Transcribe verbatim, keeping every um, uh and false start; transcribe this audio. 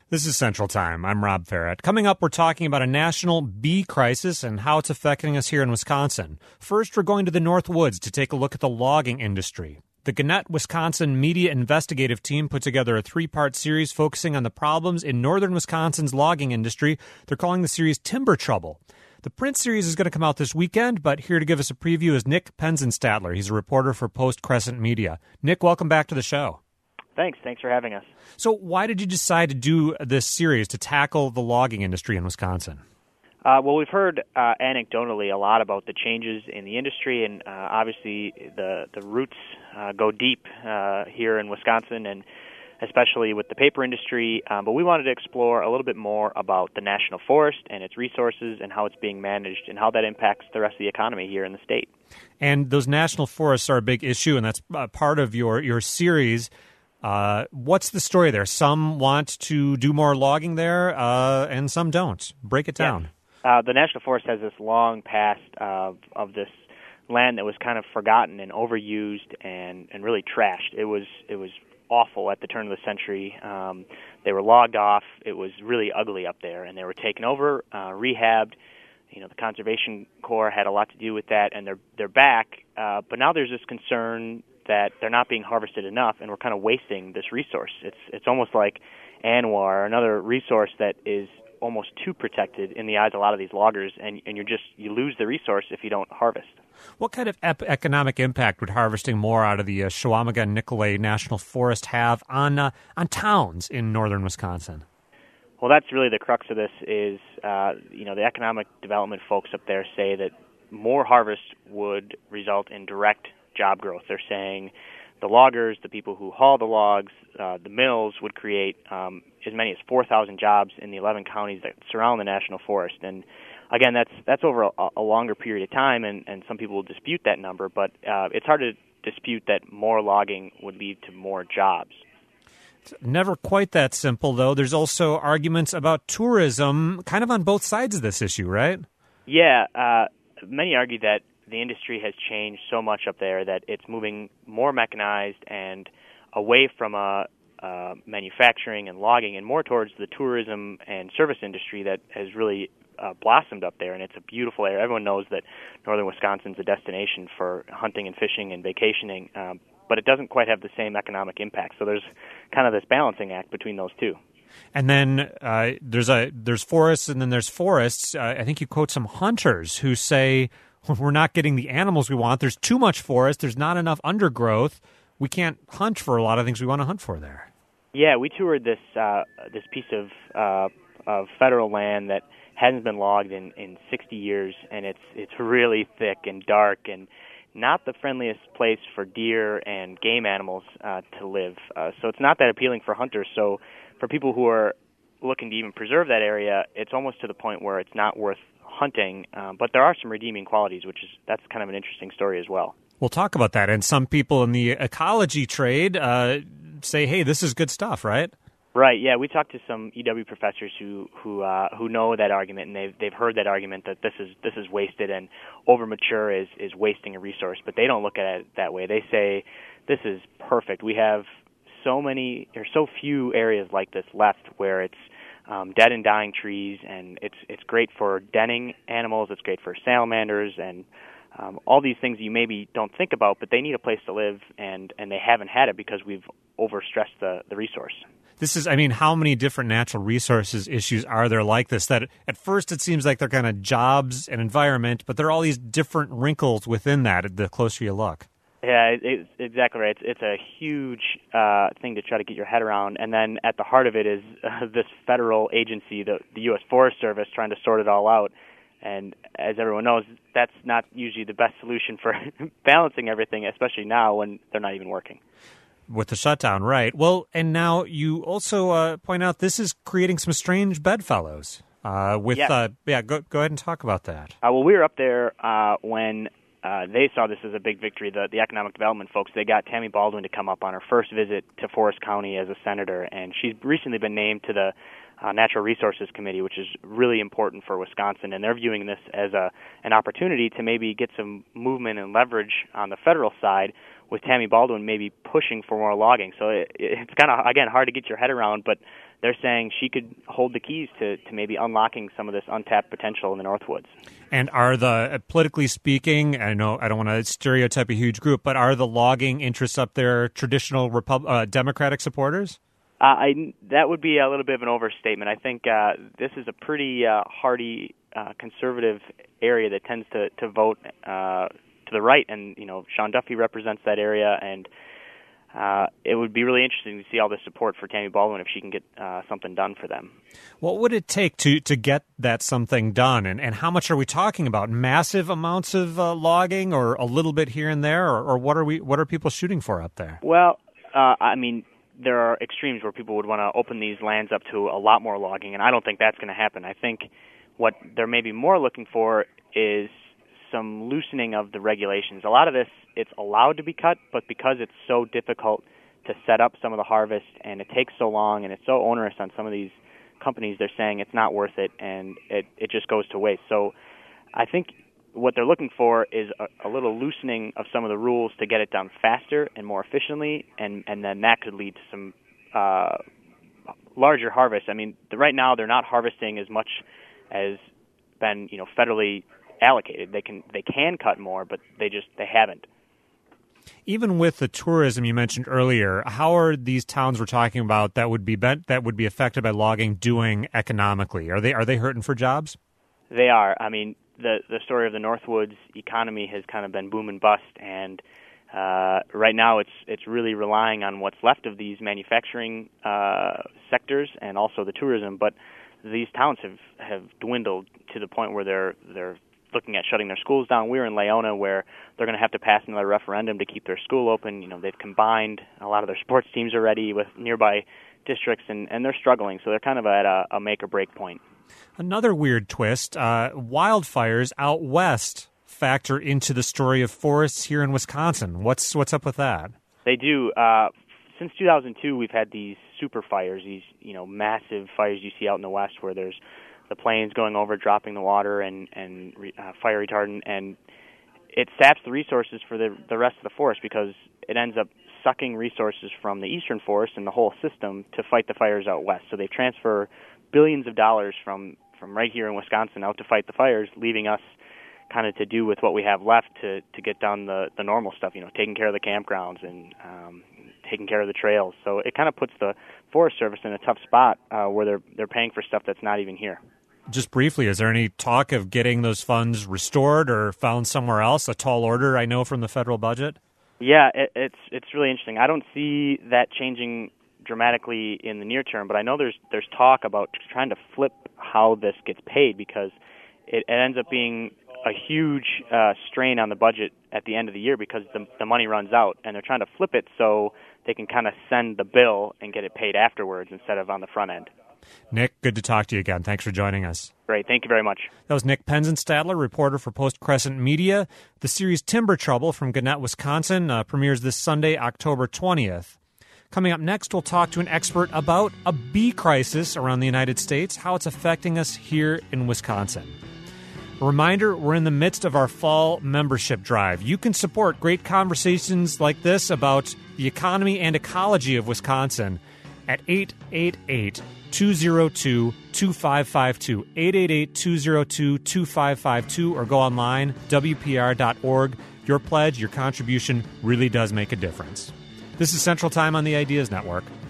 This is Central Time. I'm Rob Farrett. Coming up, we're talking about a national bee crisis and how it's affecting us here in Wisconsin. First, we're going to the North Woods to take a look at the logging industry. The Gannett, Wisconsin Media Investigative Team put together a three-part series focusing on the problems in northern Wisconsin's logging industry. They're calling the series Timber Trouble. The print series is going to come out this weekend, but here to give us a preview is Nick Penzenstadler. He's a reporter for Post Crescent Media. Nick, welcome back to the show. Thanks. Thanks for having us. So why did you decide to do this series to tackle the logging industry in Wisconsin? Uh, well, we've heard uh, anecdotally a lot about the changes in the industry, and uh, obviously the, the roots uh, go deep uh, here in Wisconsin, and especially with the paper industry. Um, but we wanted to explore a little bit more about the national forest and its resources and how it's being managed and how that impacts the rest of the economy here in the state. And those national forests are a big issue, and that's uh, part of your, your series. Uh, what's the story there? Some want to do more logging there, uh, and some don't. Break it down. Yeah. Uh, the National Forest has this long past of, of this land that was kind of forgotten and overused and, and really trashed. It was it was awful at the turn of the century. Um, they were logged off. It was really ugly up there, and they were taken over, uh, rehabbed. You know, the Conservation Corps had a lot to do with that, and they're they're back. Uh, but now there's this concern that they're not being harvested enough, and we're kind of wasting this resource. It's it's almost like Anwar, another resource that is almost too protected in the eyes of a lot of these loggers, and, and you're just you lose the resource if you don't harvest. What kind of ep- economic impact would harvesting more out of the uh, Chequamegon-Nicolet National Forest have on uh, on towns in northern Wisconsin? Well, that's really the crux of this. Is uh, you know the economic development folks up there say that more harvest would result in direct job growth. They're saying the loggers, the people who haul the logs, uh, the mills would create um, as many as four thousand jobs in the eleven counties that surround the National Forest. And again, that's that's over a, a longer period of time, and, and some people will dispute that number, but uh, it's hard to dispute that more logging would lead to more jobs. It's never quite that simple, though. There's also arguments about tourism kind of on both sides of this issue, right? Yeah. Uh, many argue that the industry has changed so much up there that it's moving more mechanized and away from uh, uh, manufacturing and logging and more towards the tourism and service industry that has really uh, blossomed up there. And it's a beautiful area. Everyone knows that northern Wisconsin's a destination for hunting and fishing and vacationing, um, but it doesn't quite have the same economic impact. So there's kind of this balancing act between those two. And then uh, there's a there's forests, and then there's forests. Uh, I think you quote some hunters who say, we're not getting the animals we want. There's too much forest. There's not enough undergrowth. We can't hunt for a lot of things we want to hunt for there. Yeah, we toured this uh, this piece of uh, of federal land that hasn't been logged in, in sixty years, and it's it's really thick and dark and not the friendliest place for deer and game animals uh, to live. Uh, so it's not that appealing for hunters. So for people who are looking to even preserve that area, it's almost to the point where it's not worth hunting, um, but there are some redeeming qualities, which is that's kind of an interesting story as well. We'll talk about that. And some people in the ecology trade uh, say, "Hey, this is good stuff," right? Right. Yeah, we talked to some E W professors who who uh, who know that argument, and they've they've heard that argument that this is this is wasted and over mature is is wasting a resource, but they don't look at it that way. They say this is perfect. We have so many, there's so few areas like this left where it's Um, dead and dying trees, and it's it's great for denning animals. It's great for salamanders and um, all these things you maybe don't think about, but they need a place to live, and, and they haven't had it because we've overstressed the, the resource. This is, I mean, how many different natural resources issues are there like this? That at first it seems like they're kind of jobs and environment, but there are all these different wrinkles within that the closer you look. Yeah, it, it's exactly right. It's, it's a huge uh, thing to try to get your head around. And then at the heart of it is uh, this federal agency, the, the U S Forest Service, trying to sort it all out. And as everyone knows, that's not usually the best solution for balancing everything, especially now when they're not even working. With the shutdown, right. Well, and now you also uh, point out this is creating some strange bedfellows. Uh, with yes. uh, yeah, go, go ahead and talk about that. Uh, well, we were up there uh, when... Uh, they saw this as a big victory. The, the economic development folks, they got Tammy Baldwin to come up on her first visit to Forest County as a senator, and she's recently been named to the uh, Natural Resources Committee, which is really important for Wisconsin, and they're viewing this as a an opportunity to maybe get some movement and leverage on the federal side with Tammy Baldwin maybe pushing for more logging. So it, it's kind of, again, hard to get your head around, but they're saying she could hold the keys to, to maybe unlocking some of this untapped potential in the Northwoods. And are the, uh, politically speaking, I know I don't want to stereotype a huge group, but are the logging interests up there traditional Repub- uh, Democratic supporters? Uh, I, that would be a little bit of an overstatement. I think uh, this is a pretty uh, hardy uh, conservative area that tends to, to vote uh, to the right, and you know Sean Duffy represents that area, and Uh, it would be really interesting to see all the support for Tammy Baldwin if she can get uh, something done for them. What would it take to, to get that something done, and, and how much are we talking about? Massive amounts of uh, logging, or a little bit here and there, or, or what are we? What are people shooting for up there? Well, uh, I mean, there are extremes where people would want to open these lands up to a lot more logging, and I don't think that's going to happen. I think what they're maybe more looking for is some loosening of the regulations. A lot of this, it's allowed to be cut, but because it's so difficult to set up some of the harvest and it takes so long and it's so onerous on some of these companies, they're saying it's not worth it and it, it just goes to waste. So I think what they're looking for is a, a little loosening of some of the rules to get it done faster and more efficiently, and, and then that could lead to some uh, larger harvest. I mean, the, right now they're not harvesting as much as been, you know, federally allocated. They can they can cut more, but they just they haven't. Even with the tourism you mentioned earlier, how are these towns we're talking about that would be bent, that would be affected by logging doing economically? Are they are they hurting for jobs? They are. I mean, the the story of the Northwoods economy has kind of been boom and bust, and uh, right now it's it's really relying on what's left of these manufacturing uh, sectors and also the tourism. But these towns have, have dwindled to the point where they're they're looking at shutting their schools down. We're in Leona, where they're going to have to pass another referendum to keep their school open. You know, they've combined a lot of their sports teams already with nearby districts, and, and they're struggling. So they're kind of at a, a make-or-break point. Another weird twist, uh, wildfires out west factor into the story of forests here in Wisconsin. What's what's up with that? They do. Uh, since two thousand two, we've had these super fires, these you know massive fires you see out in the west where there's the planes going over, dropping the water and, and uh, fire retardant, and it saps the resources for the the rest of the forest because it ends up sucking resources from the eastern forest and the whole system to fight the fires out west. So they transfer billions of dollars from, from right here in Wisconsin out to fight the fires, leaving us kind of to do with what we have left to, to get done the, the normal stuff, you know, taking care of the campgrounds and um, taking care of the trails. So it kind of puts the Forest Service in a tough spot uh, where they're they're paying for stuff that's not even here. Just briefly, is there any talk of getting those funds restored or found somewhere else? A tall order, I know, from the federal budget? Yeah, it, it's it's really interesting. I don't see that changing dramatically in the near term, but I know there's there's talk about trying to flip how this gets paid because it, it ends up being a huge uh, strain on the budget at the end of the year because the, the money runs out, and they're trying to flip it so they can kind of send the bill and get it paid afterwards instead of on the front end. Nick, good to talk to you again. Thanks for joining us. Great. Thank you very much. That was Nick Penzenstadler, reporter for Post Crescent Media. The series Timber Trouble from Gannett, Wisconsin, uh, premieres this Sunday, October twentieth. Coming up next, we'll talk to an expert about a bee crisis around the United States, how it's affecting us here in Wisconsin. A reminder, we're in the midst of our fall membership drive. You can support great conversations like this about the economy and ecology of Wisconsin at eight eight eight, two oh two, two five five two, eight eight eight, two oh two, two five five two, or go online, w p r dot org. Your pledge, your contribution really does make a difference. This is Central Time on the Ideas Network.